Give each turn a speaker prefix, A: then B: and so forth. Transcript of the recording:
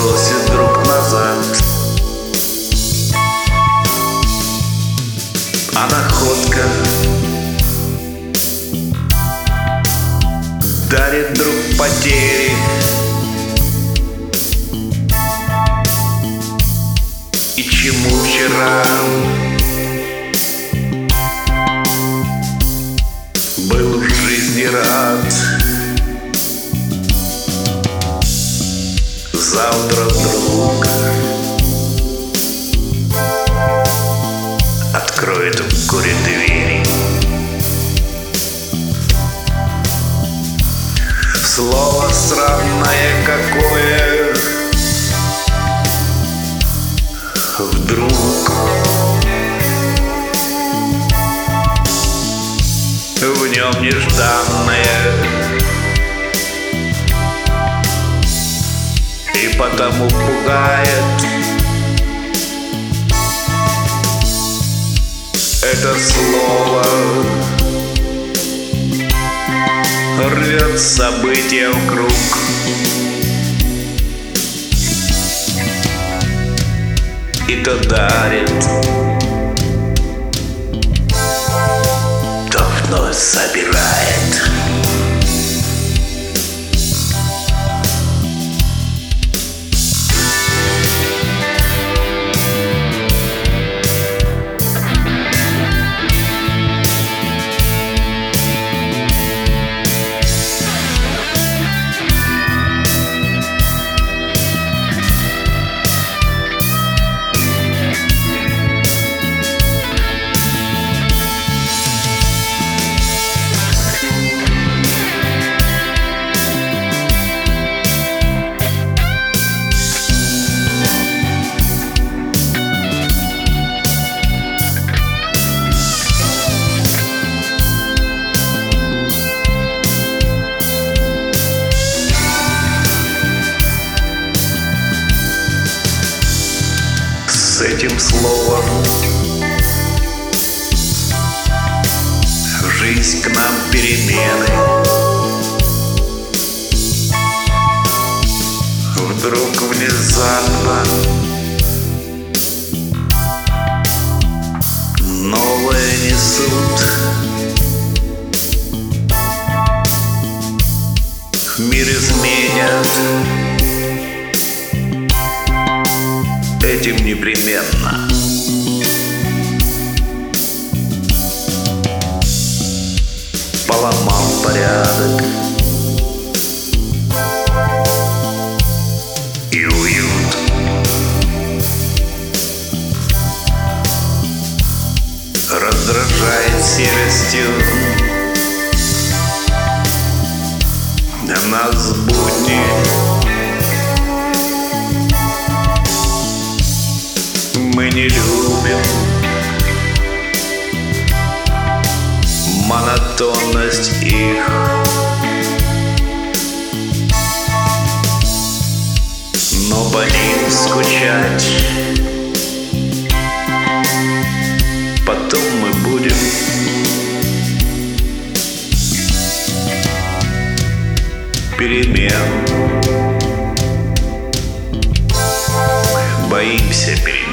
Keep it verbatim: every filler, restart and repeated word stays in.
A: бросит друг назад. А находка дарит друг потери. И чему вчера был в жизни рад, завтра вдруг откроет в горе двери. Слово странное какое вдруг в нем нежданное, и потому пугает. Это слово рвет события вкруг. И то дарит, то вновь собирает. С этим словом в жизнь к нам перемены. Вдруг внезапно новое несут. Мир изменят этим непременно. Поломал порядок и уют. Раздражает серостью нас будни. Мы не любим монотонность их. Но по ним скучать потом мы будем. Перемен боимся перемен.